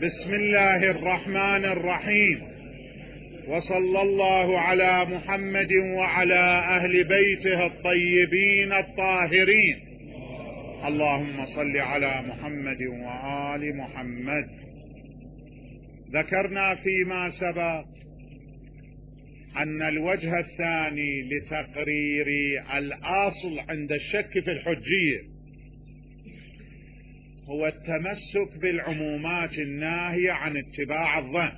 بسم الله الرحمن الرحيم، وصلى الله على محمد وعلى أهل بيته الطيبين الطاهرين. اللهم صل على محمد وآل محمد. ذكرنا فيما سبق أن الوجه الثاني لتقرير الأصل عند الشك في الحجية هو التمسك بالعمومات الناهية عن اتباع الظن،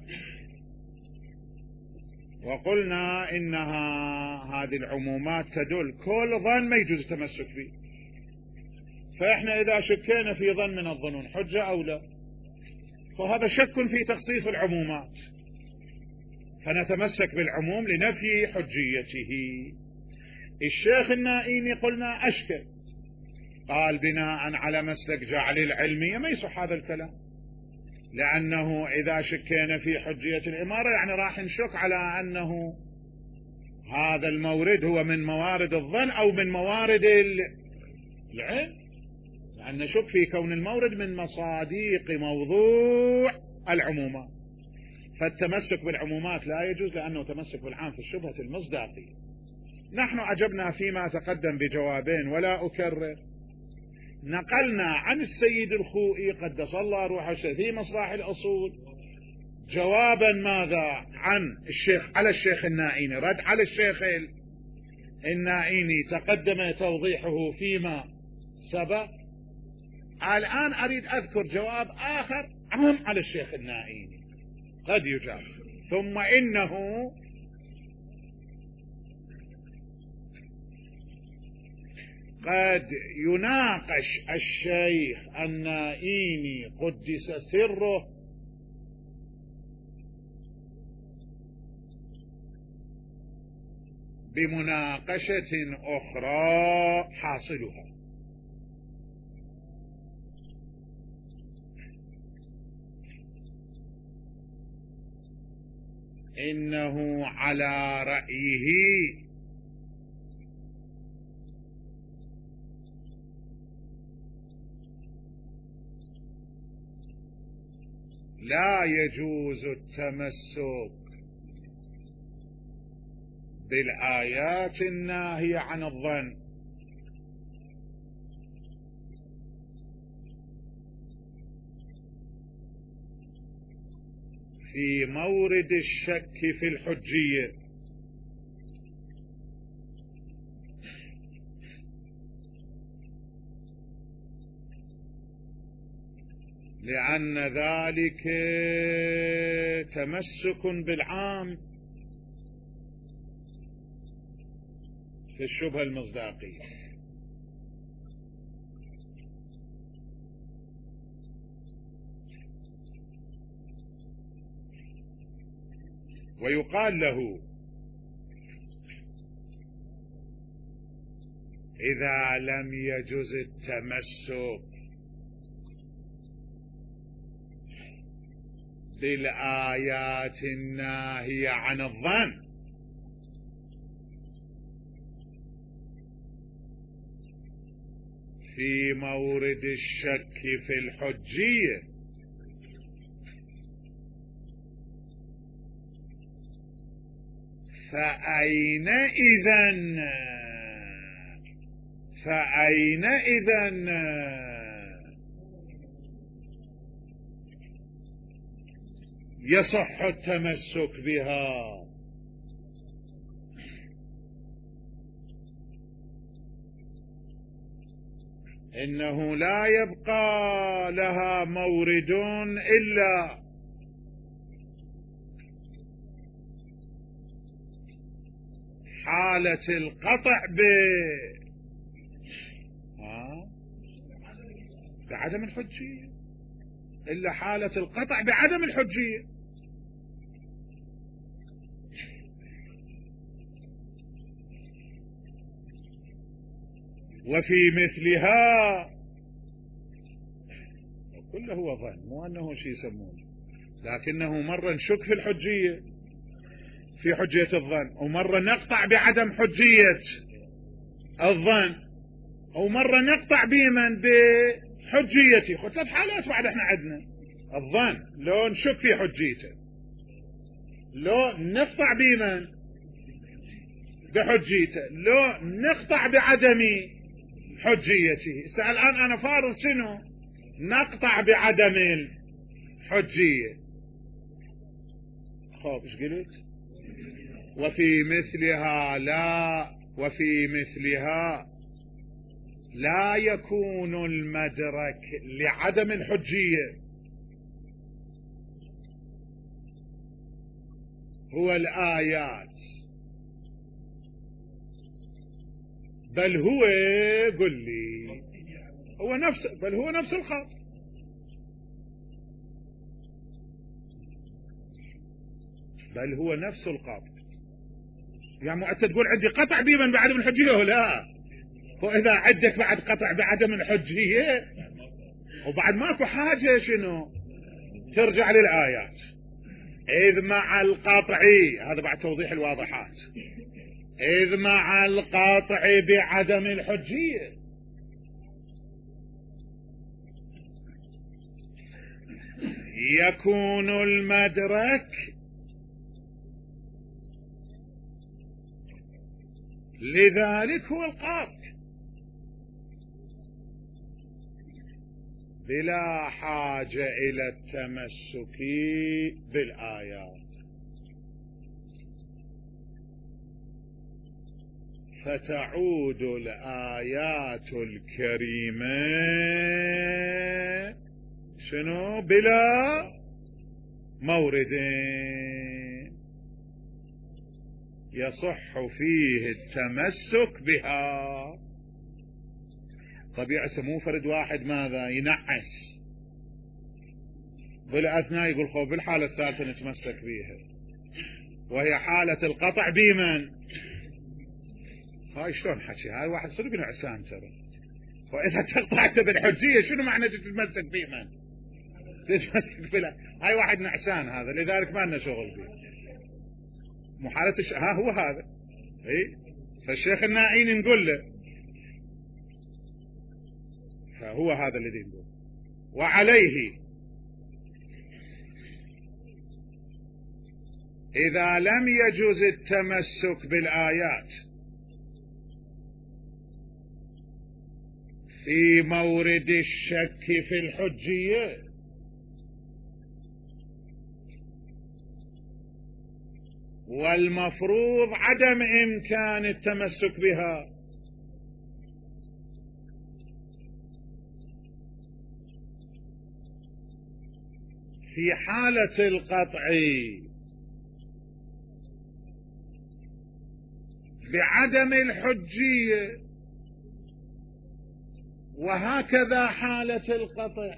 وقلنا إنها هذه العمومات تدل كل ظن ما يجوز التمسك به، فإحنا إذا شكينا في ظن من الظنون حجة أو لا، فهذا شك في تخصيص العمومات، فنتمسك بالعموم لنفي حجيته. الشيخ النائيني قلنا أشكل، قال بناء على مسلك جعل العلمية ما يصح هذا الكلام، لأنه إذا شكينا في حجية الإمارة يعني راح نشك على أنه هذا المورد هو من موارد الظن أو من موارد العلم، لأن نشك في كون المورد من مصاديق موضوع العمومات، فالتمسك بالعمومات لا يجوز لأنه تمسك بالعام في الشبهة المصداقية. نحن أجبنا فيما تقدم بجوابين ولا أكرر. نقلنا عن السيد الخوئي قدس الله روحه في مصباح الأصول جوابا ماذا عن الشيخ على الشيخ النائيني، رد على الشيخ النائيني تقدم توضيحه فيما سبق. الآن أريد أذكر جواب آخر عام على الشيخ النائيني قد يجاب. ثم إنه قد يناقش الشيخ النائيني قدس سره بمناقشة أخرى حاصلها إنه على رأيه لا يجوز التمسك بالآيات الناهية عن الظن في مورد الشك في الحجية، لأن ذلك تمسك بالعام في الشبهة المصداقية. ويقال له إذا لم يجز التمسك بالآيات الناهية عن الظن في مورد الشك في الحجية، فأين إذن يصح التمسك بها؟ إنه لا يبقى لها مورد إلا حالة القطع بعدم الحجية، إلا حالة القطع بعدم الحجية. وفي مثلها كله هو ظن، مو أنه شيء يسمونه، لكنه مرة نشك في الحجية في حجية الظن، ومرة نقطع بعدم حجية الظن، ومرة نقطع بمن بحجيته. ثلاث حالات بعد احنا عندنا الظن لو نشك في حجيته، لو نقطع بمن؟ بحجيته، لو نقطع بعدم حجيته. الآن أنا فارض شنو؟ نقطع بعدم الحجية. خب ايش قلت؟ وفي مثلها لا يكون المدرك لعدم الحجية هو الآيات، بل هو قل لي هو نفسه، بل هو نفس الخط. بل هو نفس الخط. يا مو انت تقول عندي قطع بمن بعدم الحجية ولا؟ وإذا عندك بعد قطع بعدم الحجية وبعد ماكو حاجة شنو ترجع للآيات، إذ مع القطع، هذا بعد توضيح الواضحات، إذ مع القطع بعدم الحجية يكون المدرك لذلك هو القطع بلا حاجة إلى التمسك بالآيات. فتعود الآيات الكريمة شنو؟ بلا مورد يصح فيه التمسك بها. طبيعة مو فرد واحد ماذا ينعس بالأثناء يقول خو بالحالة الثالثة نتمسك بها، وهي حالة القطع بمن؟ هاي شلون حكي؟ هاي واحد صدق نعسان ترى. وإذا تقطعت بالحجية شنو معنى تتمسك بمن؟ تتمسك بلا، هاي واحد نعسان هذا، لذلك ما لنا شغل به. محالة ها هو هذا. اي فالشيخ النائين نقول له فهو هذا الذي نقول. وعليه إذا لم يجوز التمسك بالآيات في مورد الشك في الحجية والمفروض عدم إمكان التمسك بها، في حالة القطع بعدم الحجية وهكذا حالة القطع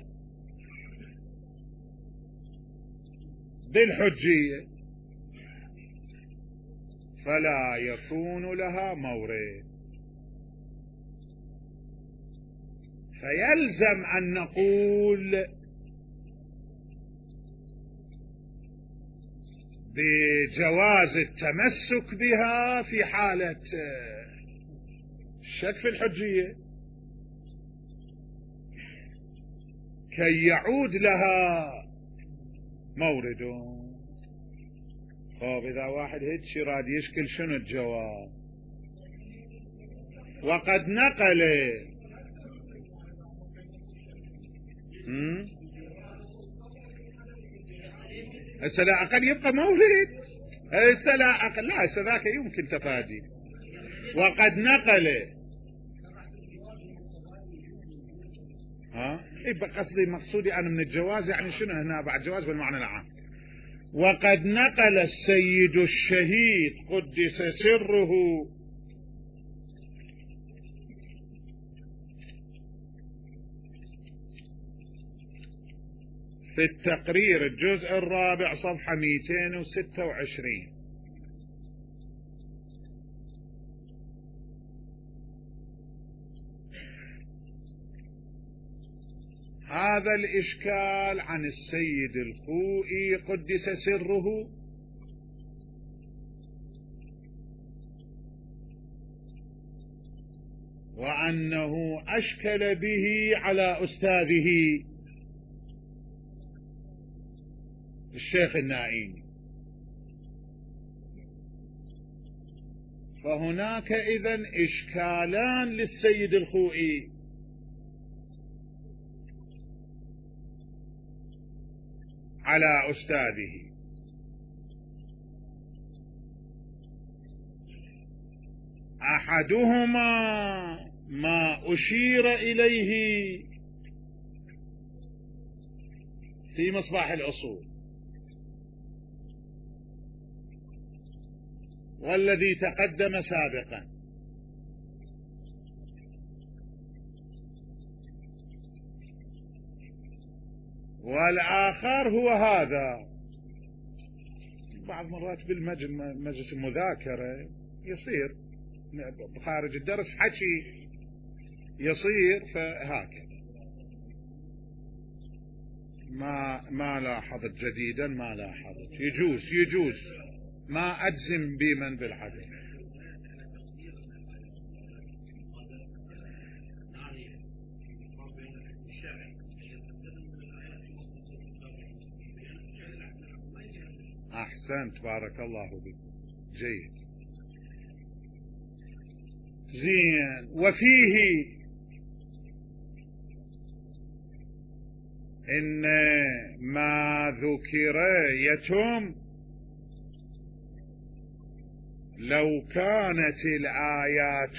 بالحجية فلا يكون لها مورد. فيلزم أن نقول بجواز التمسك بها في حالة الشك في الحجية كي يعود لها مورد. طب إذا واحد هيك راد يشكل شنو الجواب؟ وقد نقل هسه لا أقل يبقى مورد، هسه لا أقل، لا هسه ذاك يمكن تفادي. وقد نقل يبقى قصدي مقصودي أنا من الجواز يعني شنو هنا بعد جواز بالمعنى العام. وقد نقل السيد الشهيد قدس سره في التقرير الجزء الرابع صفحة 226 هذا الإشكال عن السيد الخوئي قدس سره وأنه أشكل به على أستاذه الشيخ النائيني. فهناك إذن إشكالان للسيد الخوئي: على أستاذه. أحدهما ما أشير إليه في مصباح الأصول، والذي تقدم سابقا، والآخر هو هذا. بعض مرات بالمجلس المذاكرة يصير خارج الدرس حكي يصير، فهكذا ما لاحظت جديدا، ما لاحظت. يجوز ما أجزم بمن بالعدل. أحسنت، بارك الله بك، جيد، زين. وفيه إن ما ذكر يتم لو كانت الآيات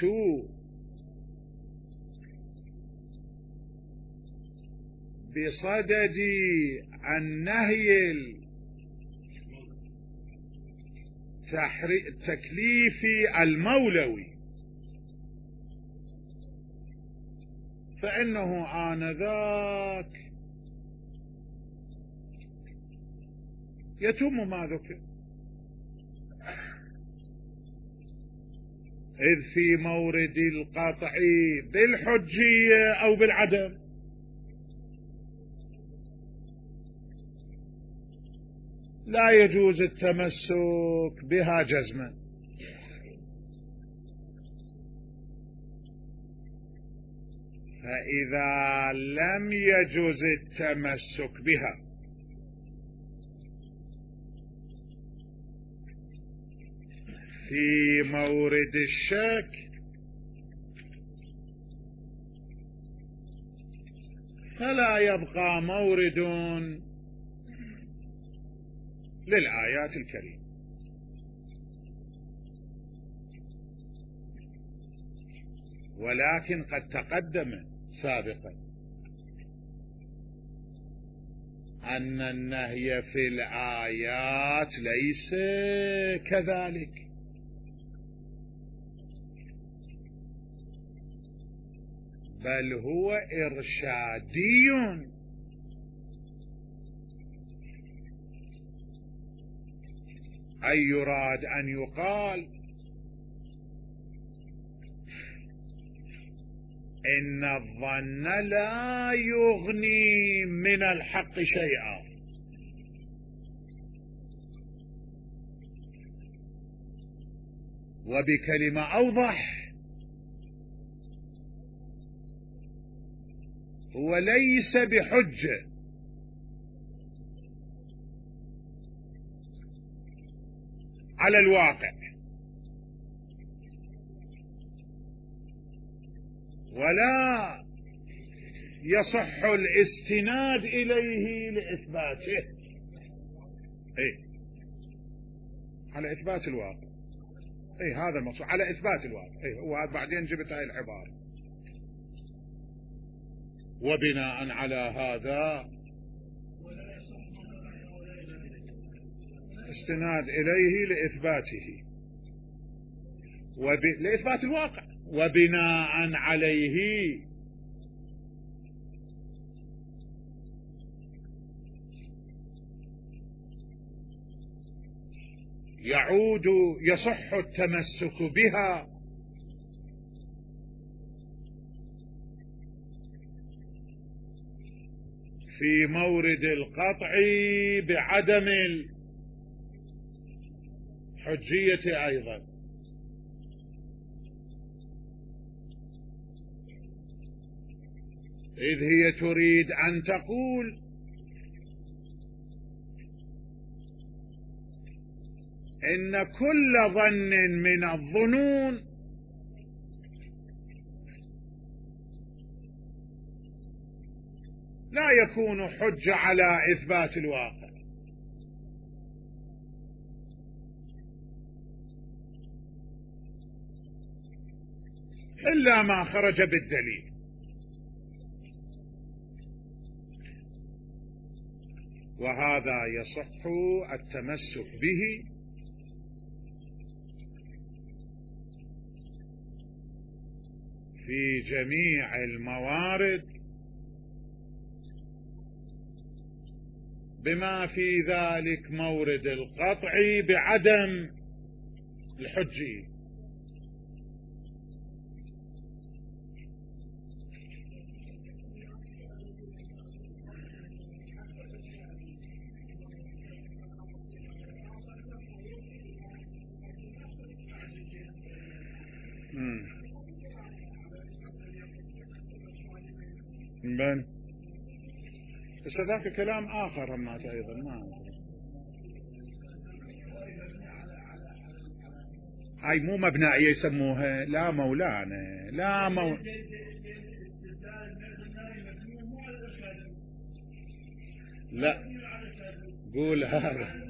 بصدد النهي التكليفي المولوي، فإنه آنذاك يتم ما ذكر، إذ في مورد القطع بالحجية أو بالعدم لا يجوز التمسك بها جزما. فإذا لم يجوز التمسك بها في مورد الشك فلا يبقى مورد للآيات الكريمة. ولكن قد تقدم سابقا أن النهي في الآيات ليس كذلك، بل هو إرشادي، أي يراد أن يقال إن الظن لا يغني من الحق شيئا، وبكلمة أوضح هو ليس بحجة على الواقع، ولا يصح الاستناد إليه لإثباته، على إثبات الواقع. هذا المقصود، على إثبات الواقع. وهذا بعدين جبت هاي العبارة. وبناء على هذا استناد إليه لإثباته لإثبات الواقع، وبناء عليه يصح التمسك بها في مورد القطع بعدم الحجية أيضا، إذ هي تريد أن تقول إن كل ظن من الظنون لا يكون حجة على إثبات الواقع، إلا ما خرج بالدليل. وهذا يصح التمسك به في جميع الموارد بما في ذلك مورد القطع بعدم الحجية. بس ذاك كلام آخر همات أيضا هاي مو مبنائية يسموها. لا مولانا، لا لا قول هذا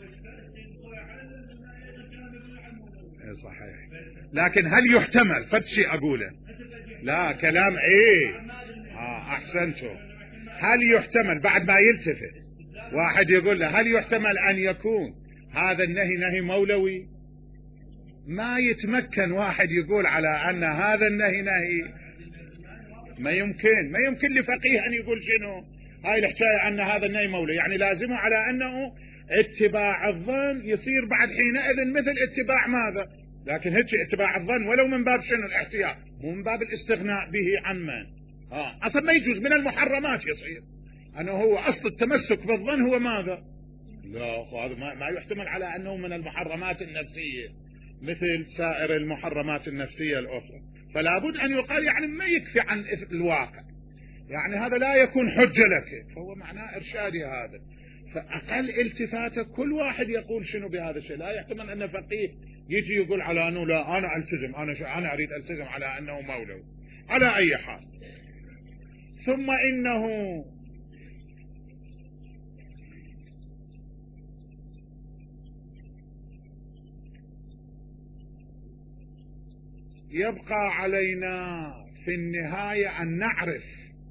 صحيح، لكن هل يحتمل فد شيء أقوله؟ لا كلام أحسنتم. هل يحتمل بعد ما يلتفت واحد يقول له هل يحتمل أن يكون هذا النهي نهي مولوي؟ ما يتمكن واحد يقول على أن هذا النهي نهي، ما يمكن لفقيه أن يقول شنو هاي الحكاية أن هذا النهي مولوي، يعني لازمه على أنه اتباع الظن يصير بعد حينئذ مثل اتباع ماذا؟ لكن هيك اتباع الظن ولو من باب شنو الاحتياط، مو من باب الاستغناء به عن من أصلا ما يجوز، من المحرمات يصير أنه هو أصل التمسك بالظن هو ماذا؟ لا هذا ما يحتمل على أنه من المحرمات النفسية مثل سائر المحرمات النفسية الأخرى، فلا بد أن يقال يعني ما يكفي عن الواقع، يعني هذا لا يكون حجة لك، فهو معناه إرشادي هذا. فأقل التفاتة كل واحد يقول شنو بهذا الشيء، لا يحتمل أن فقيه يجي يقول على أنه لا أنا ألتزم، أنا أريد ألتزم على أنه مولوي على أي حال. ثم إنه يبقى علينا في النهاية أن نعرف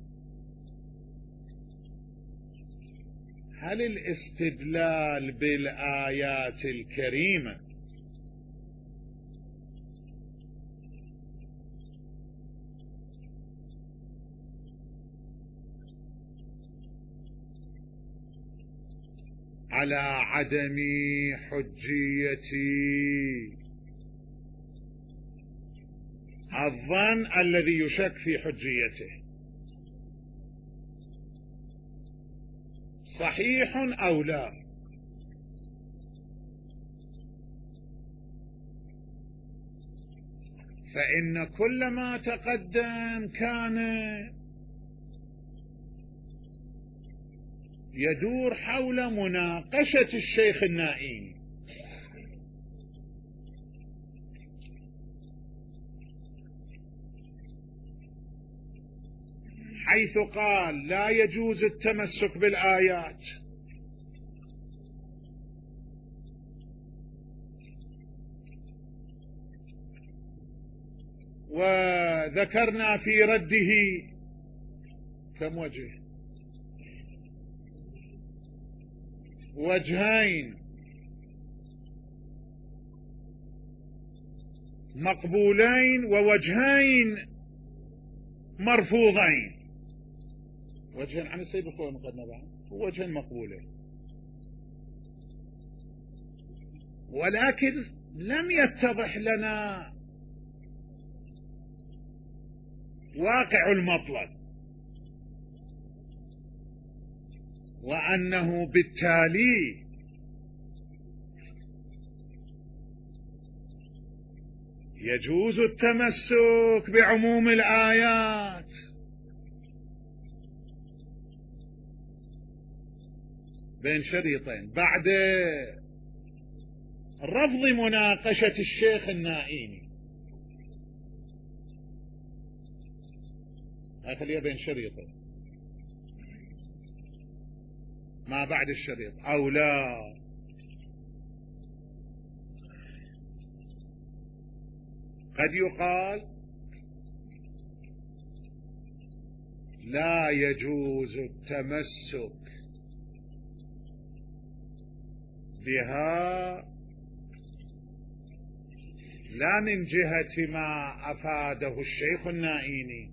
هل الاستدلال بالآيات الكريمة على عدم حجية الظن الذي يشك في حجيته صحيح أو لا؟ فإن كل ما تقدم كان يدور حول مناقشة الشيخ النائي، حيث قال لا يجوز التمسك بالآيات، وذكرنا في رده كم وجه؟ وجهين مقبولين ووجهين مرفوضين، وجهين عن السيد الخوي مقدنا بعد ووجهين مقبولين، ولكن لم يتضح لنا واقع المطلب، وأنه بالتالي يجوز التمسك بعموم الآيات بين شريطين، بعد رفض مناقشة الشيخ النائيني. هاي خليها بين شريطة ما بعد الشريط أو لا. قد يقال لا يجوز التمسك بها لا من جهة ما أفاده الشيخ النائيني،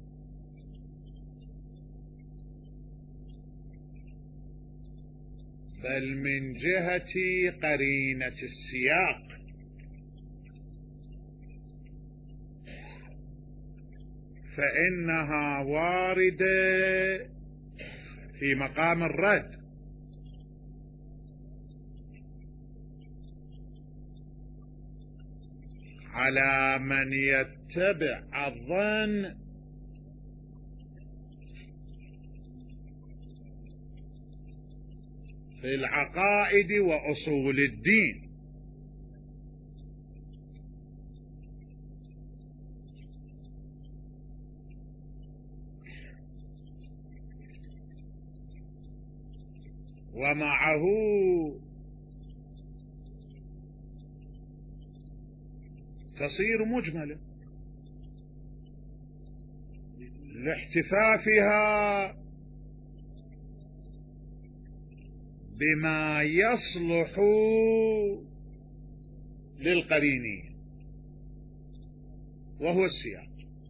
بل من جهة قرينة السياق، فإنها واردة في مقام الرد على من يتبع الظن في العقائد وأصول الدين. ومعه تصير مجملة لاحتفافها بما يصلح للقرينية وهو السياق.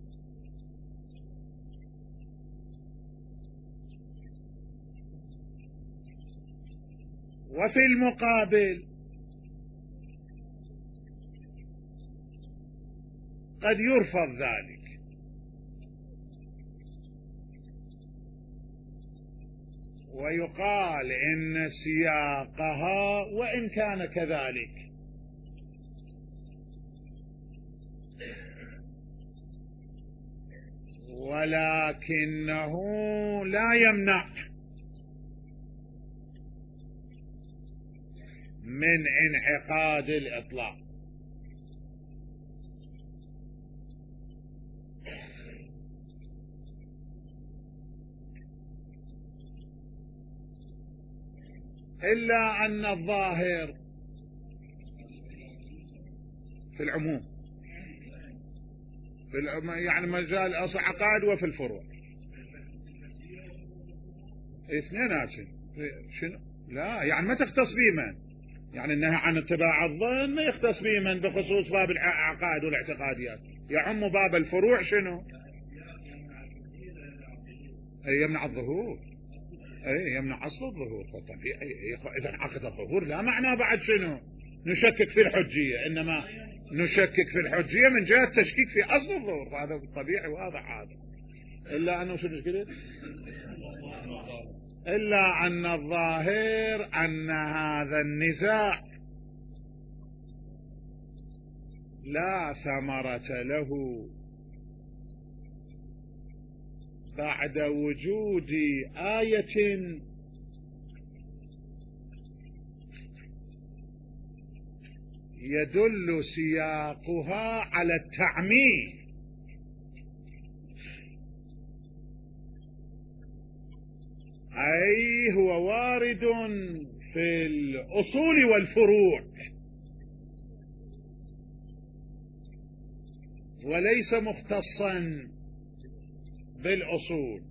وفي المقابل قد يرفض ذلك، ويقال إن سياقها وإن كان كذلك ولكنه لا يمنع من انعقاد الإطلاق. إلا أن الظاهر في العموم يعني مجال أصل عقائد وفي الفروع اثنينات. شنو؟ لا يعني ما تختص بمن، يعني النهي عن اتباع الظن ما يختص بمن بخصوص باب العقائد والاعتقاديات، يعم باب الفروع. شنو؟ أي يمنع الظهور، أي يمنع أصل الظهور. إذا انعقد الظهور لا معنى بعد شنو نشكك في الحجية، إنما نشكك في الحجية من جهة تشكيك في أصل الظهور، هذا طبيعي واضح. هذا إلا أنه شنو كده، إلا أن الظاهر أن هذا النزاع لا ثمرة له بعد وجود آية يدل سياقها على التعميم، أي هو وارد في الأصول والفروع وليس مختصا بالأصول.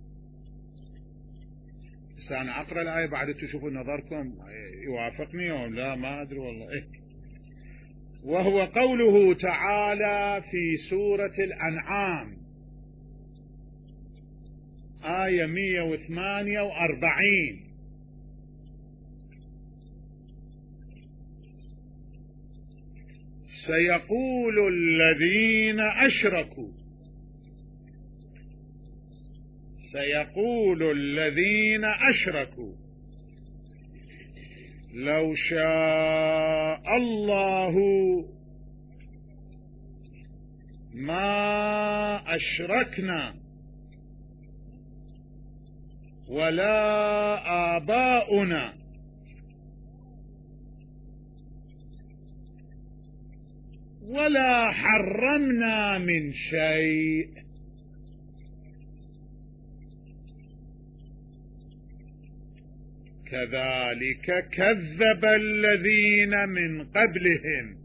بس أنا أقرأ الآية بعد تشوفوا نظركم يوافقني أو لا، ما أدري والله. وهو قوله تعالى في سورة الأنعام آية 148: سيقول الذين أشركوا، سيقول الذين أشركوا لو شاء الله ما أشركنا ولا آباؤنا ولا حرمنا من شيء. كذلك كذب الذين من قبلهم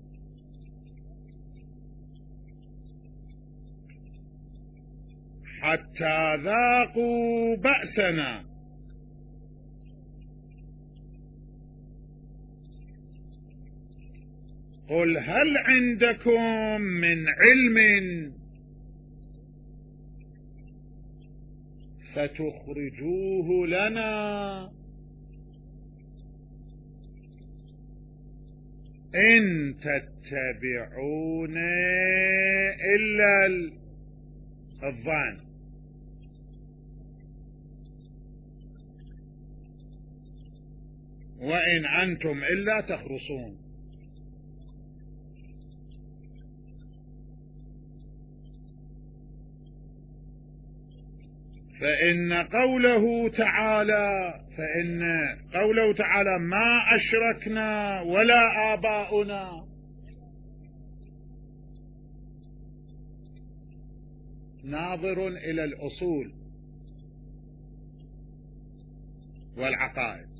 حتى ذاقوا بأسنا قل هل عندكم من علم فتخرجوه لنا إن تتبعون إلا الظن وإن أنتم إلا تخرصون. فإن قوله تعالى ما أشركنا ولا آباؤنا ناظر إلى الأصول والعقائد،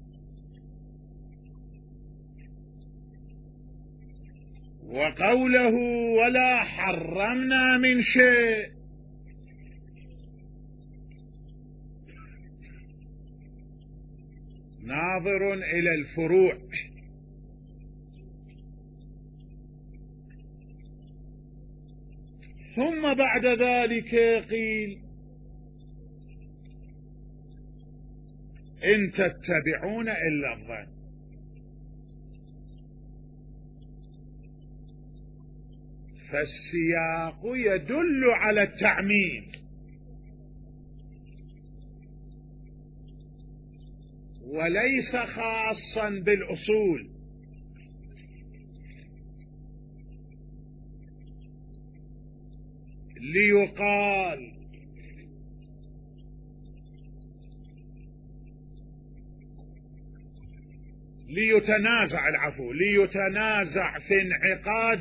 وقوله ولا حرمنا من شيء ناظر إلى الفروع. ثم بعد ذلك قيل إن تتبعون إلا الظن. فالسياق يدل على التعميم وليس خاصا بالأصول. ليتنازع في انعقاد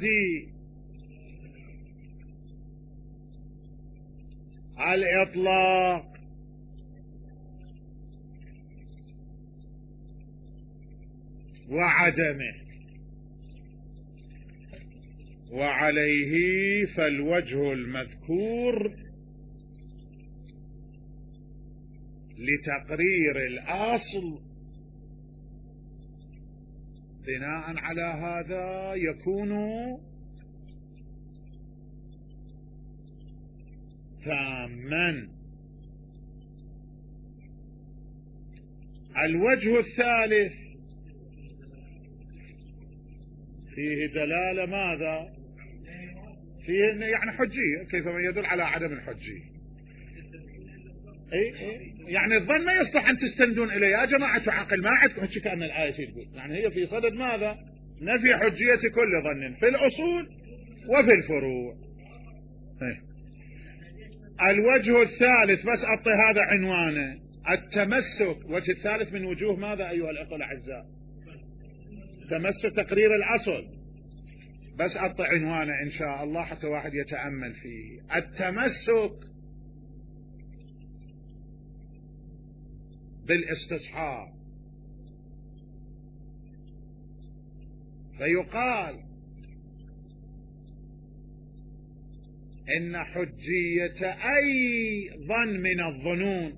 الإطلاق وعدمه. وعليه فالوجه المذكور لتقرير الأصل بناء على هذا يكون تاما. الوجه الثالث فيه دلالة ماذا؟ فيه يعني حجية، كيفما يدل على عدم الحجية. يعني الظن ما يصلح أن تستندون إليه يا جماعة عقل، ما عندكم هيك كأن الآية تقول، يعني هي في صدد ماذا؟ نفي حجية كل ظن في الأصول وفي الفروع. الوجه الثالث بس أعطي هذا عنوانه التمسك. وجه الثالث من وجوه ماذا أيها الأخوة الأعزاء؟ تمسك تقرير الأصل. بس أعطي عنوانه إن شاء الله حتى واحد يتأمل فيه. التمسك بالاستصحاب. فيقال إن حجية أي ظن من الظنون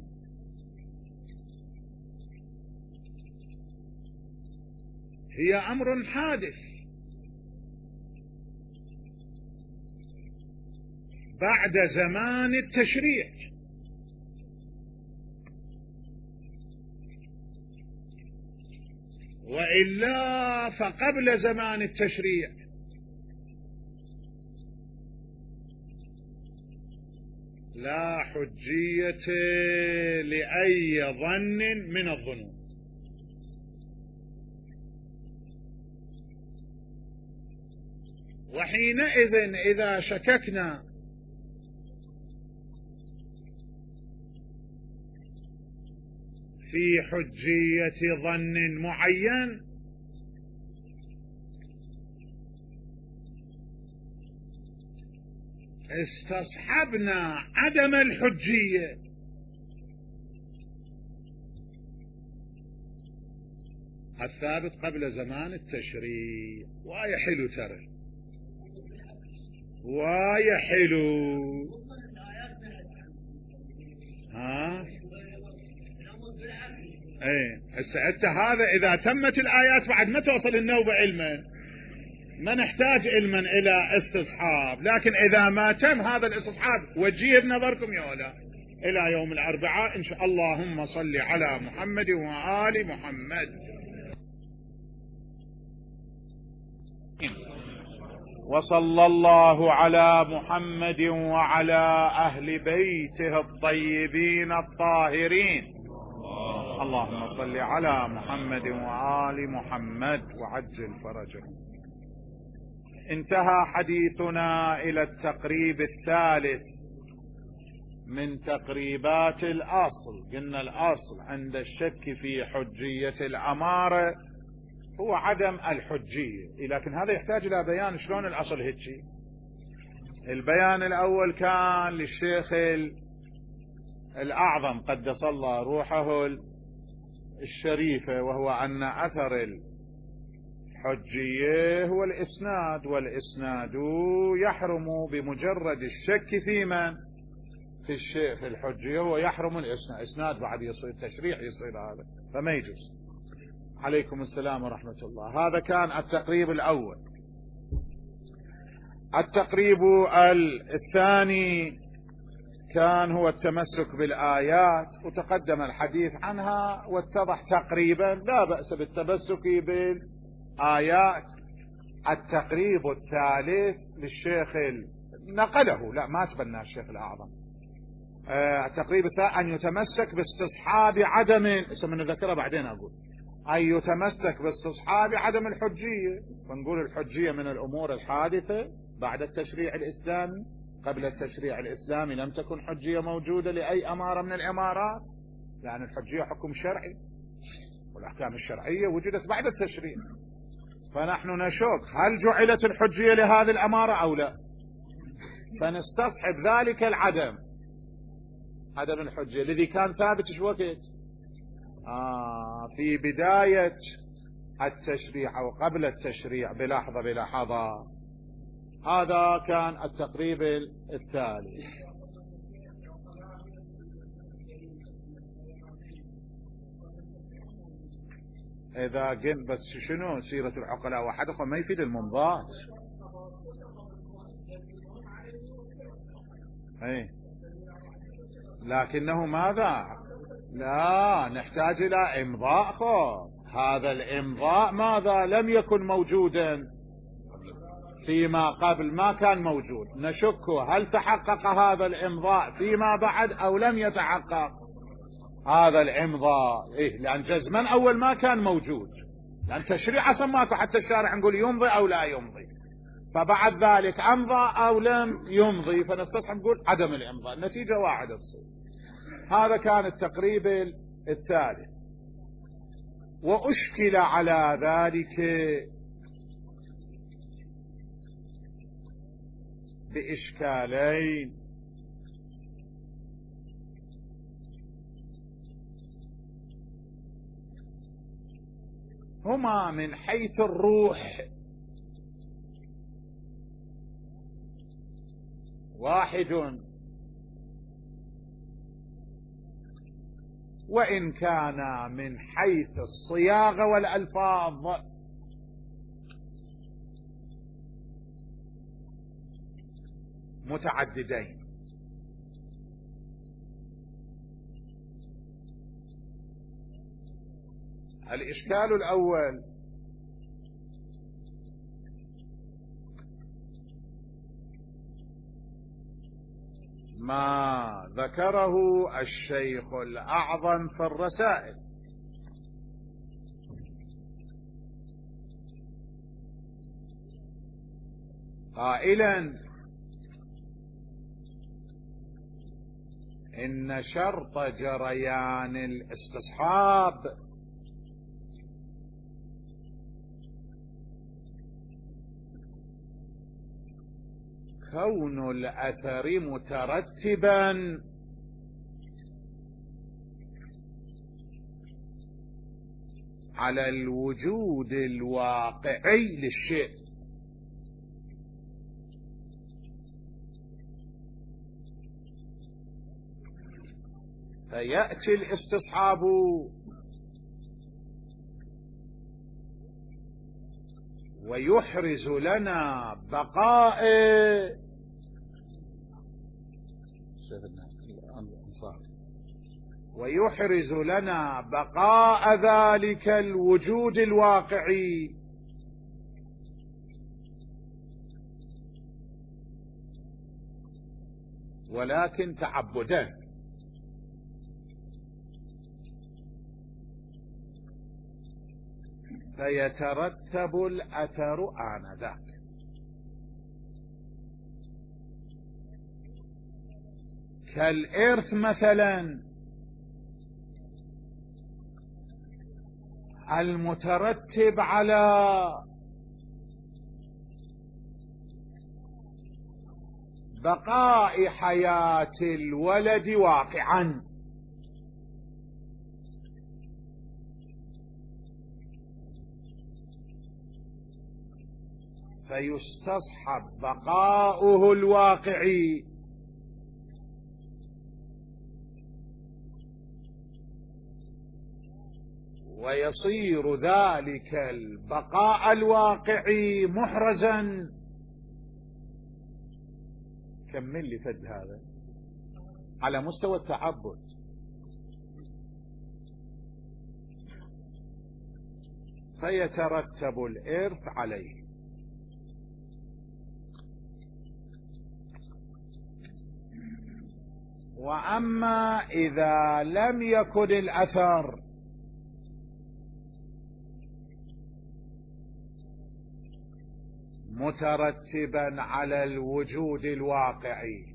هي أمر حادث بعد زمان التشريع، وإلا فقبل زمان التشريع لا حجية لأي ظن من الظنون. وحينئذ إذا شككنا في حجية ظن معين استصحبنا عدم الحجية، الثابت قبل زمان التشريع. واي حلو ترى، واي حلو. ايه هسه انت هذا اذا تمت الايات بعد ما توصل النوبة علما، ما نحتاج علما الى استصحاب. لكن اذا ما تم هذا الاستصحاب وجيه بنظركم يا ولا الى يوم الاربعاء ان شاء الله. اللهم صل على محمد وآل محمد. وصلى الله على محمد وعلى أهل بيته الطيبين الطاهرين. اللهم صل على محمد وآل محمد وعجل فرجهم. انتهى حديثنا إلى التقريب الثالث من تقريبات الأصل. قلنا الأصل عند الشك في حجية الأمارة هو عدم الحجية، لكن هذا يحتاج إلى بيان شلون الأصل هيك. البيان الأول كان للشيخ الأعظم قدس الله روحه الشريفة، وهو أن أثر الحجية هو الإسناد، والإسناد يحرم بمجرد الشك في من في الشيء في الحجية، هو يحرم الإسناد. إسناد بعد يصير تشريع، يصير هذا فما يجوز. عليكم السلام ورحمة الله. هذا كان التقريب الأول. التقريب الثاني كان هو التمسك بالآيات، وتقدم الحديث عنها واتضح تقريبا لا بأس بالتمسك بالآيات. التقريب الثالث للشيخ نقله، لا ما تبنى الشيخ الأعظم. التقريب الثالث أن يتمسك باستصحاب عدم، من ذكره بعدين أقول، أن يتمسك باستصحاب عدم الحجية. فنقول الحجية من الأمور الحادثة بعد التشريع الإسلامي. قبل التشريع الإسلامي لم تكن حجية موجودة لأي أمارة من الإمارات، لأن الحجية حكم شرعي، والأحكام الشرعية وجدت بعد التشريع. فنحن نشك هل جعلت الحجية لهذه الأمارة أو لا، فنستصحب ذلك العدم، عدم الحجية الذي كان ثابت شو وقت في بداية التشريع أو قبل التشريع بلحظة بلحظة. هذا كان التقريب الثالث. إذا قلت بس شنو سيرة العقلاء وحدهم ما يفيد الممضات. ايه لكنه ماذا؟ لا نحتاج إلى إمضاء. هذا الإمضاء ماذا؟ لم يكن موجودا فيما قبل، ما كان موجود. نشك هل تحقق هذا الإمضاء فيما بعد أو لم يتحقق هذا الإمضاء. لأن جزما أول ما كان موجود، لأن تشريع أصلا ماكو، حتى الشارع نقول يمضي أو لا يمضي. فبعد ذلك أمضى أو لم يمضي، فنستصحب نقول عدم الإمضاء، النتيجة واحدة تصير. هذا كان التقريب الثالث. وأشكل على ذلك بإشكالين. هما من حيث الروح. واحد، وإن كان من حيث الصياغة والألفاظ. متعددين. الإشكال الأول ما ذكره الشيخ الأعظم في الرسائل، قائلا إن شرط جريان الاستصحاب كون الأثر مترتبا على الوجود الواقعي للشيء، فيأتي الاستصحاب ويحرز لنا بقاء ذلك الوجود الواقعي، ولكن تعبدا. فيترتب الأثر آنذاك. كالإرث مثلا المترتب على بقاء حياة الولد واقعا، فيستصحب بقاؤه الواقعي، ويصير ذلك البقاء الواقعي محرزا. كمل لي فد هذا على مستوى التعبد. فيترتب الإرث عليه. وأما إذا لم يكن الأثر مترتبا على الوجود الواقعي،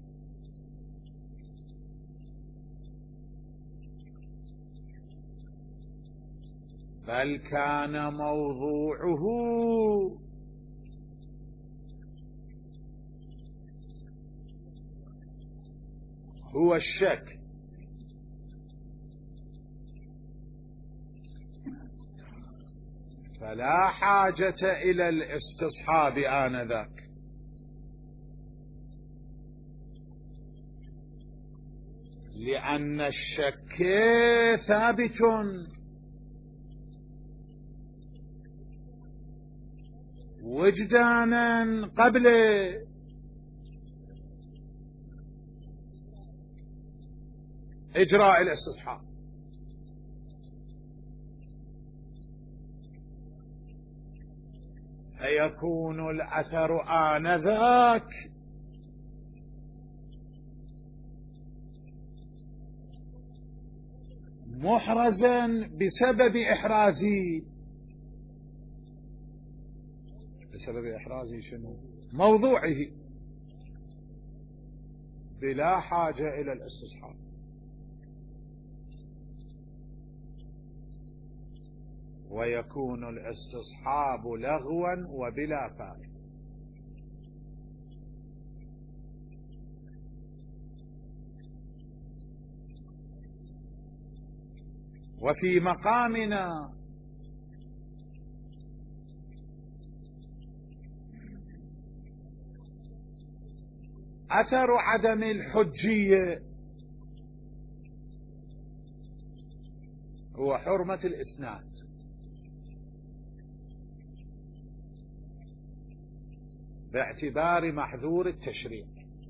بل كان موضوعه هو الشك، فلا حاجة إلى الاستصحاب آنذاك، لأن الشك ثابت وجدانا قبل إجراء الاستصحاب. فيكون الأثر آنذاك محرزا بسبب إحرازي شنو؟ موضوعه، بلا حاجة إلى الاستصحاب. ويكون الاستصحاب لغوا وبلا فائدة. وفي مقامنا أثر عدم الحجية هو حرمة الإسناد، باعتبار محذور التشريع.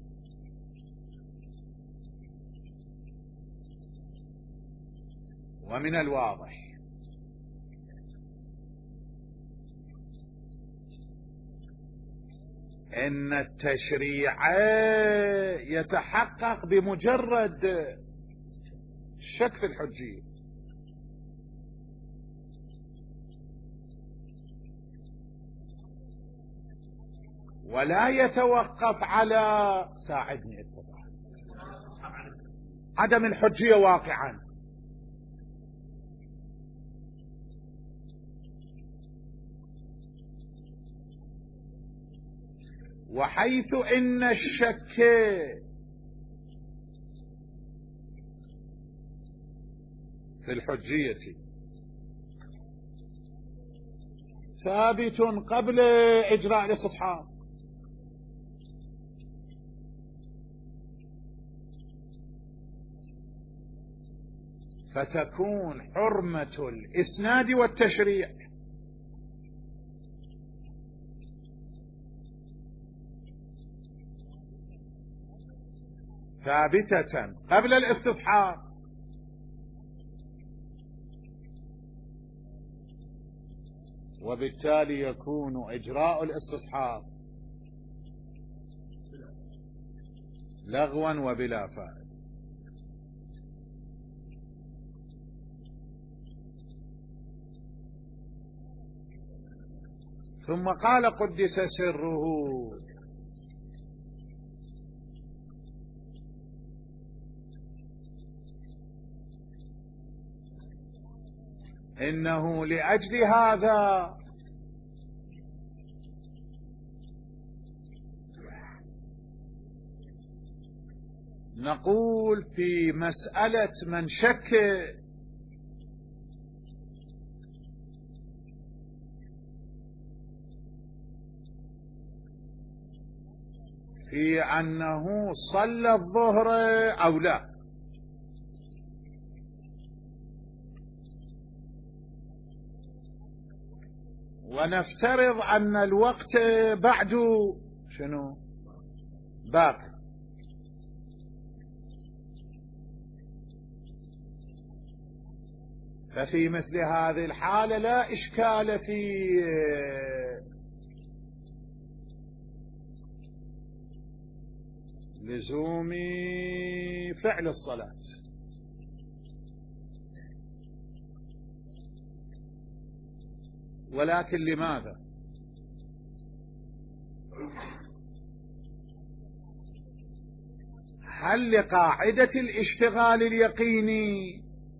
ومن الواضح إن التشريع يتحقق بمجرد الشك في الحجية، ولا يتوقف على ساعدني اتبع عدم الحجية واقعا. وحيث إن الشك في الحجية ثابت قبل إجراء الاستصحاب، فتكون حرمة الإسناد والتشريع ثابتة قبل الاستصحاب، وبالتالي يكون إجراء الاستصحاب لغوا وبلا فائدة. ثم قال قدس سره: إنه لأجل هذا نقول في مسألة من شك في أنه صلى الظهر أو لا، ونفترض أن الوقت بعد شنو باقي، ففي مثل هذه الحالة لا إشكال في لزوم فعل الصلاة. ولكن لماذا؟ هل لقاعدة الاشتغال اليقيني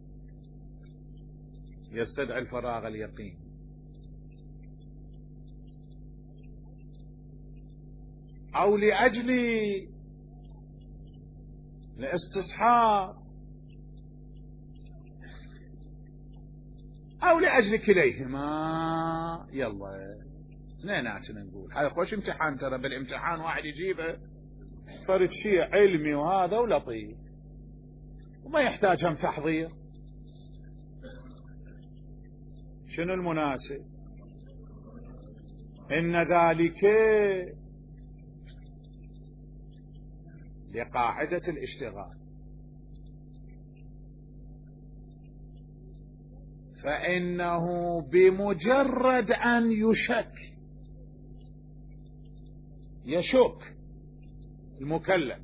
يستدعي الفراغ اليقيني، أو لأجل الاستصحاب، أو لأجل كليهما؟ يلا اثنيناتنا نقول. هذا خوش امتحان، ترى بالامتحان واحد يجيبه فرد شيء علمي وهذا ولطيف وما يحتاج هم تحضير. شنو المناسب؟ إن ذلك لقاعدة الاشتغال، فإنه بمجرد أن يشك المكلف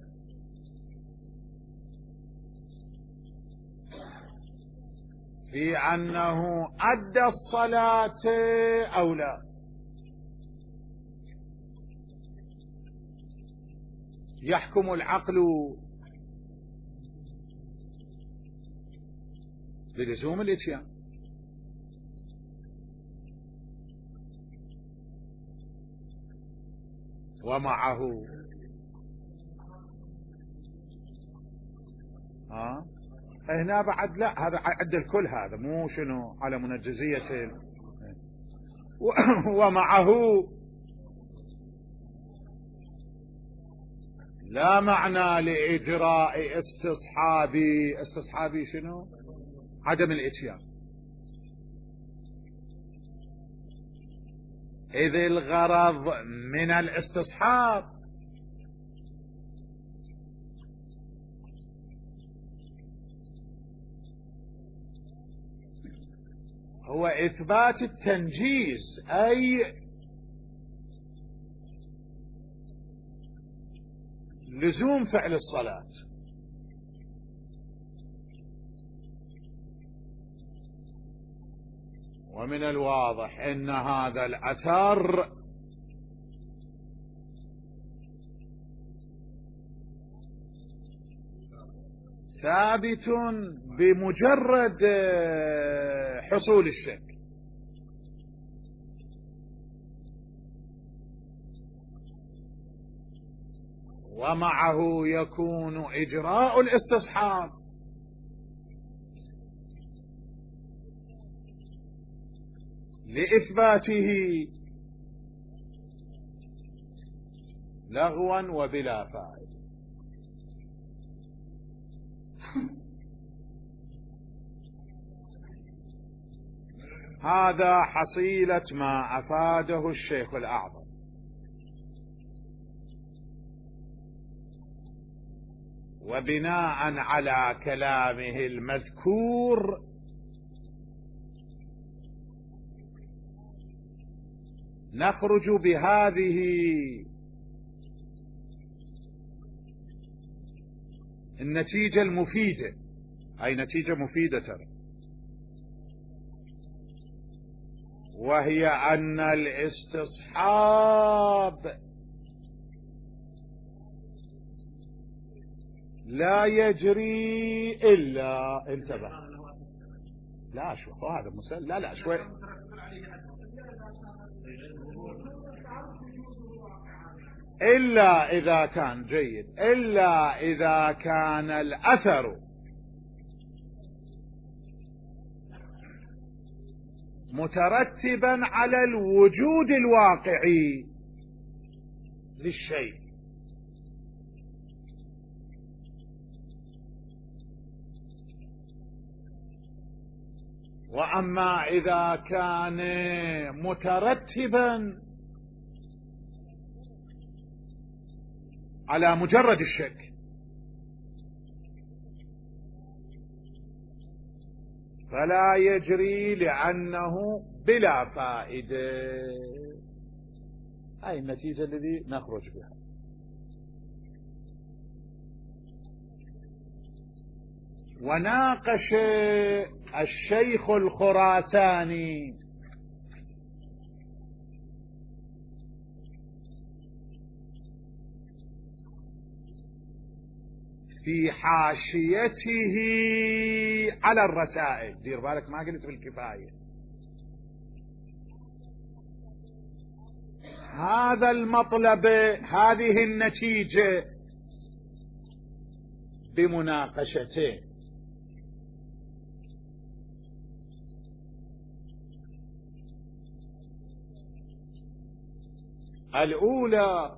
في أنه أدى الصلاة أو لا، يحكم العقل بلزوم الاتيان. ومعه هنا بعد لا، هذا عد الكل، هذا مو شنو على منجزية ومعه لا معنى لإجراء استصحابي شنو؟ عدم الاتيان، إذ الغرض من الاستصحاب هو إثبات التنجيز، أي لزوم فعل الصلاة. ومن الواضح أن هذا الأثر ثابت بمجرد حصول الشك. ومعه يكون إجراء الاستصحاب لإثباته لغوا وبلا فائدة. هذا حصيلة ما أفاده الشيخ الأعظم. وبناء على كلامه المذكور نخرج بهذه النتيجة المفيدة، أي نتيجة مفيدة ترى، وهي أن الاستصحاب لا يجري إلا، انتبه، لا شو هذا مسألة، لا شوي، إلا إذا كان جيد، إلا إذا كان الأثر مترتبا على الوجود الواقعي للشيء. وأما إذا كان مترتبا على مجرد الشك فلا يجري لأنه بلا فائدة. هاي النتيجة التي نخرج بها. وناقش الشيخ الخراساني في حاشيته على الرسائل، دير بالك ما قلت بالكفاية، هذا المطلب، هذه النتيجة بمناقشتين. الأولى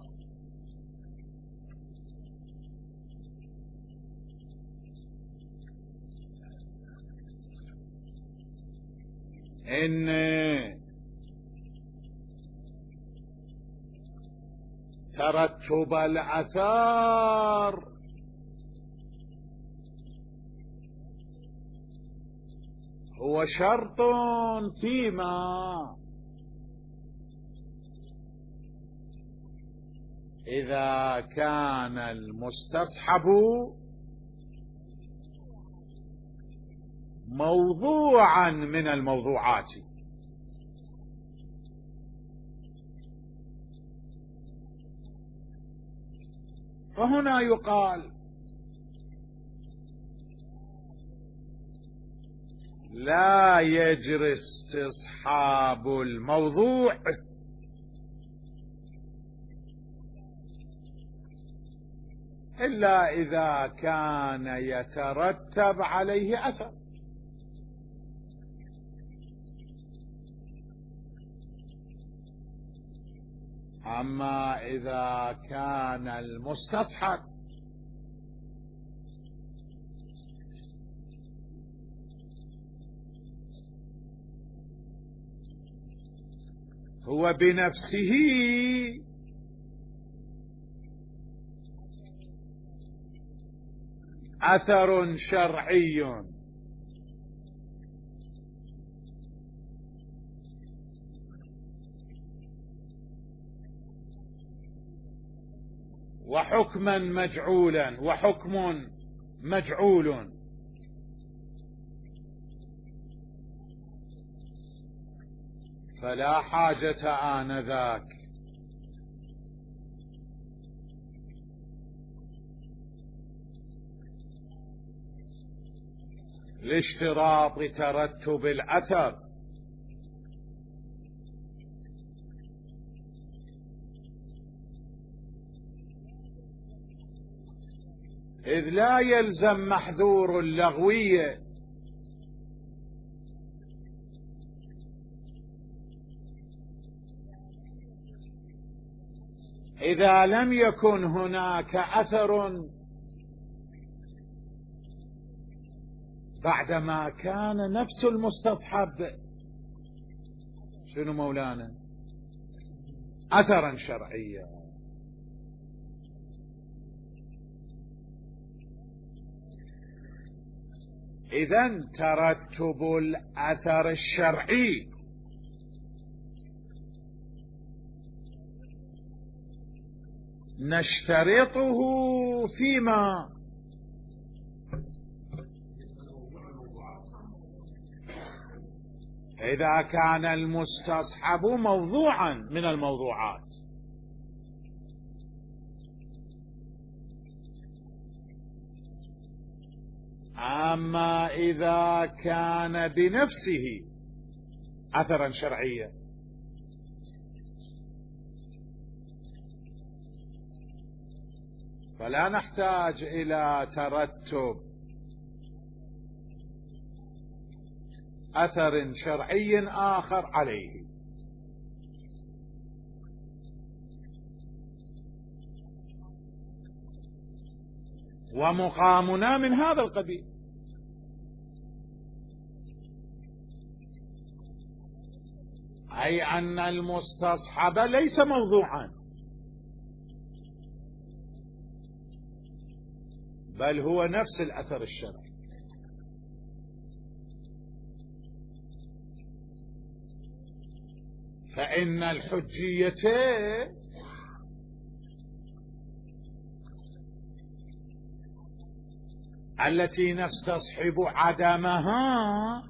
إن ترتب الآثار هو شرط فيما إذا كان المستصحب موضوعا من الموضوعات. فهنا يقال لا يجري استصحاب الموضوع إلا إذا كان يترتب عليه أثر. أما إذا كان المستصحب هو بنفسه أثر شرعي وحكما مجعولا وحكم مجعول، فلا حاجة آنذاك لاشتراط ترتب الأثر إذ لا يلزم محذور اللغوية إذا لم يكن هناك أثر بعدما كان نفس المستصحب شنو مولانا أثرا شرعيا. إذن ترتب الأثر الشرعي نشترطه فيما إذا كان المستصحب موضوعا من الموضوعات. أما إذا كان بنفسه أثرا شرعيا فلا نحتاج إلى ترتب أثر شرعي آخر عليه. ومقامنا من هذا القبيل، أي أن المستصحب ليس موضوعا بل هو نفس الأثر الشرعي. فإن الحجية التي نستصحب عدمها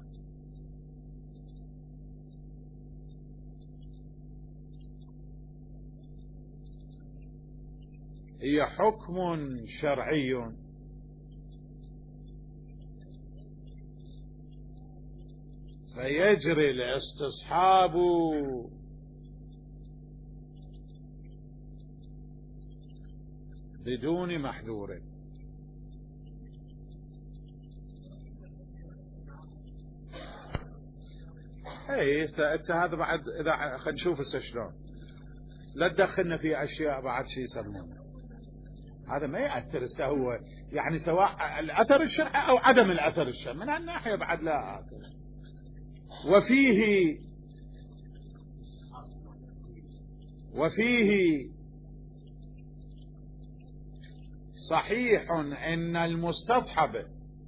هي حكم شرعي فيجري الاستصحاب بدون محذور. اي سألت هذا بعد اذا خلينا نشوف هسه شلون، لا تدخلنا في اشياء بعد شي يسمونه هذا ما يأثر. هسه هو يعني سواء الاثر الشرعي او عدم الاثر الشرعي من هالناحية بعد لا أثر. وفيه صحيح ان المستصحب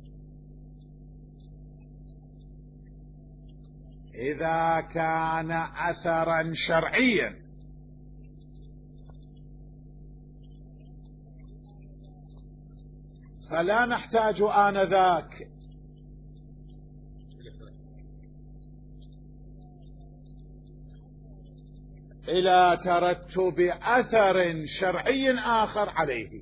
إذا كان أثرا شرعيا فلا نحتاج آنذاك إلى ترتب أثر شرعي آخر عليه.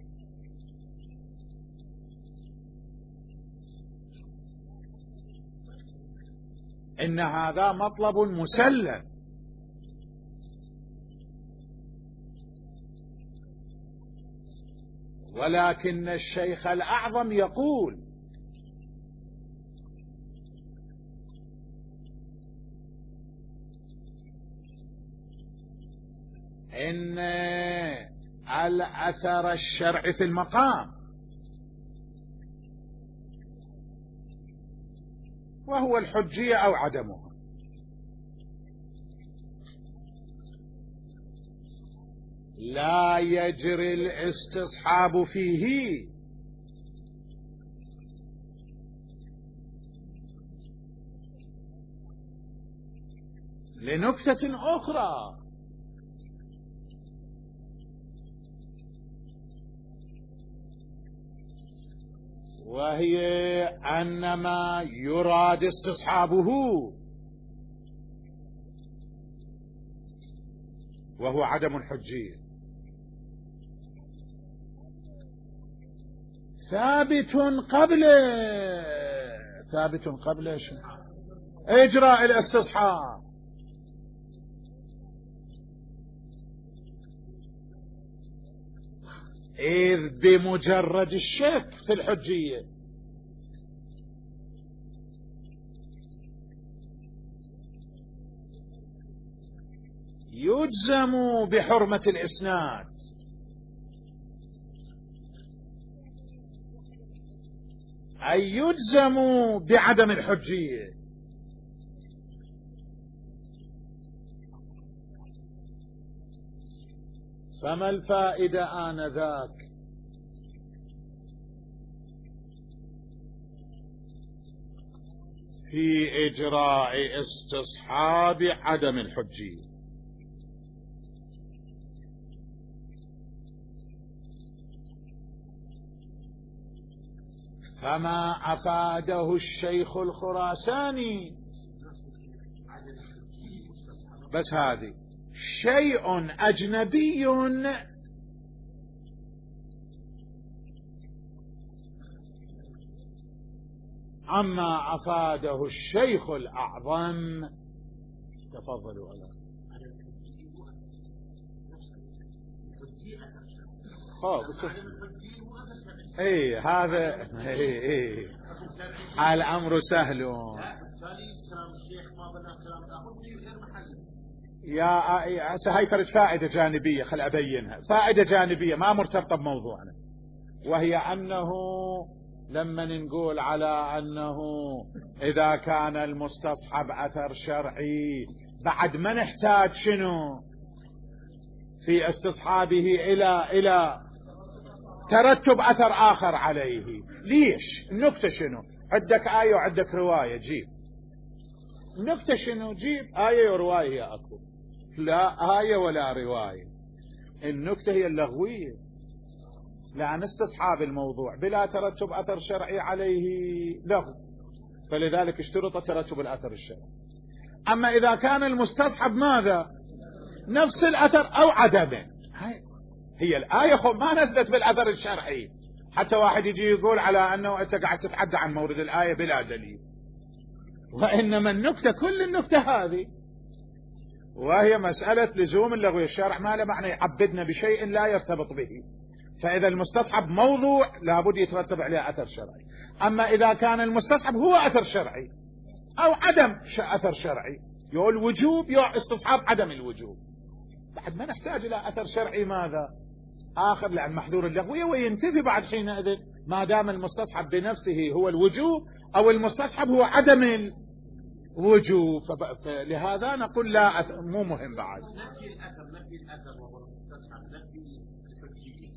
إن هذا مطلب مسلم، ولكن الشيخ الأعظم يقول إن الأثر الشرعي في المقام وهو الحجية أو عدمها لا يجري الاستصحاب فيه لنكتة أخرى، وهي أن ما يراد استصحابه وهو عدم الحجية ثابت قبل إجراء الاستصحاب. إذ بمجرد الشك في الحجية يجزم بحرمة الإسناد، أي يجزم بعدم الحجية. فما الفائدة آنذاك؟ في إجراء استصحاب عدم الحجية. فما أفاده الشيخ الخراساني بس هذه شيء أجنبي عما أفاده الشيخ الأعظم. تفضلوا على هذا الأمر سهل. هاي فرد فائدة جانبية، خل أبينها. فائدة جانبية ما مرتبطة بموضوعنا، وهي أنه لما نقول على أنه إذا كان المستصحب أثر شرعي بعد ما نحتاج شنو في استصحابه إلى ترتب أثر آخر عليه. ليش؟ النكتة شنو؟ عندك آية وعندك رواية، جيب النكتة شنو؟ جيب آية ورواية. هي أكو لا آية ولا رواية، النكتة هي اللغوية، لأن استصحاب الموضوع بلا ترتب أثر شرعي عليه لغو، فلذلك اشترط ترتب الأثر الشرعي. أما إذا كان المستصحب ماذا؟ نفس الأثر أو عدمه. هي الآية ما نزلت بالأثر الشرعي حتى واحد يجي يقول على أنه أنت قاعد تتحدى عن مورد الآية بلا دليل، وإنما النكتة كل النكتة هذه وهي مسألة لزوم اللغو. الشارع ما له معنى يعبدنا بشيء لا يرتبط به، فإذا المستصحب موضوع لابد يترتب عليه أثر شرعي. أما إذا كان المستصحب هو أثر شرعي أو عدم أثر شرعي، يو الوجوب يو استصحاب عدم الوجوب، بعد ما نحتاج إلى أثر شرعي ماذا آخر، لأن محذور اللغوية وينتفي بعد حينئذ ما دام المستصحب بنفسه هو الوجوب أو المستصحب هو عدم الوجوب. فلهذا نقول لا مو مهم بعد. نفي الأثر وهو المستصحب، نفي الحجية،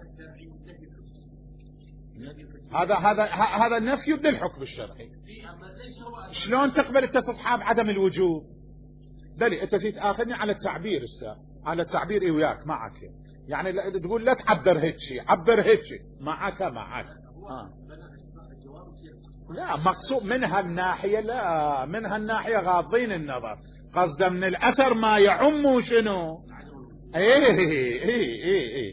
هذا النفي للحكم الشرعي. شلون تقبل الاستصحاب عدم الوجوب؟ بلي انت جيت تاخذني على التعبير على التعبير وياك معك، يعني تقول لا تعبر هيك، عبر هيك معك. لا مقصود من هالناحية، لا من هالناحية غاضين النظر، قصده من الأثر ما يعم شنو. ايه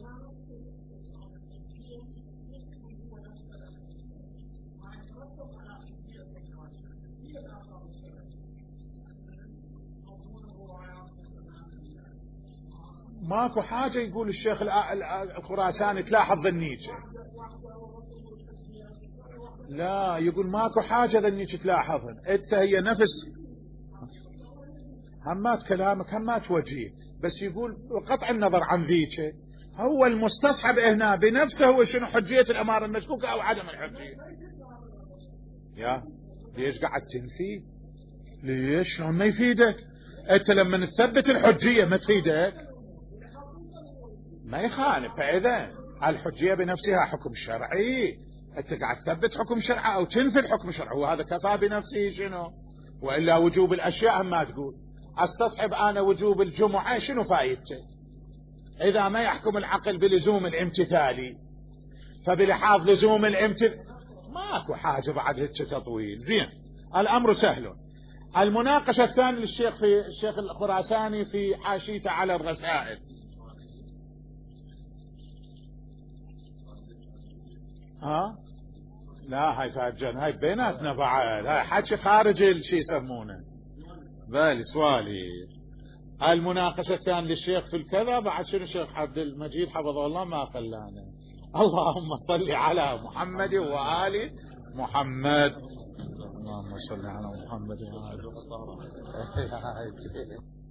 ماكو حاجة يقول الشيخ الخراساني تلاحظ ظنيته، لا يقول ماكو حاجة ذنيك تلاحظهن انت، هي نفس همات كلامك همات وجيه، بس يقول قطع النظر عن ذيك هو المستصحب هنا بنفسه هو شنو حجية الأمارة المشكوكة أو عدم الحجية. يا ليش قاعد تنفي؟ ليش؟ شلون ما يفيدك انت لما تثبت الحجية ما تفيدك؟ ما يخالف. فإذا الحجية بنفسها حكم شرعي، انت قاعد تثبت حكم شرعي او تنفي الحكم الشرعي، وهذا كفى بنفسه شنو. والا وجوب الاشياء ما تقول استصحب انا وجوب الجمعة، شنو فايدته اذا ما يحكم العقل بلزوم الامتثالي؟ فبلحاظ لزوم الامتثال ماكو حاجة بعد هيك تطويل. زين الامر سهل. المناقشة الثانية للشيخ في الشيخ الخراساني في حاشيته على الرسائل. لا هاي فاجن، هاي بيناتنا بعد، هاي حكي خارج الشي يسمونه بالي سوالي. المناقشة الثانية للشيخ في الكذا، بعد شنو الشيخ عبد المجيد حفظه الله ما خلانا. اللهم صل على محمد وآل محمد. اللهم صل على محمد وآل محمد.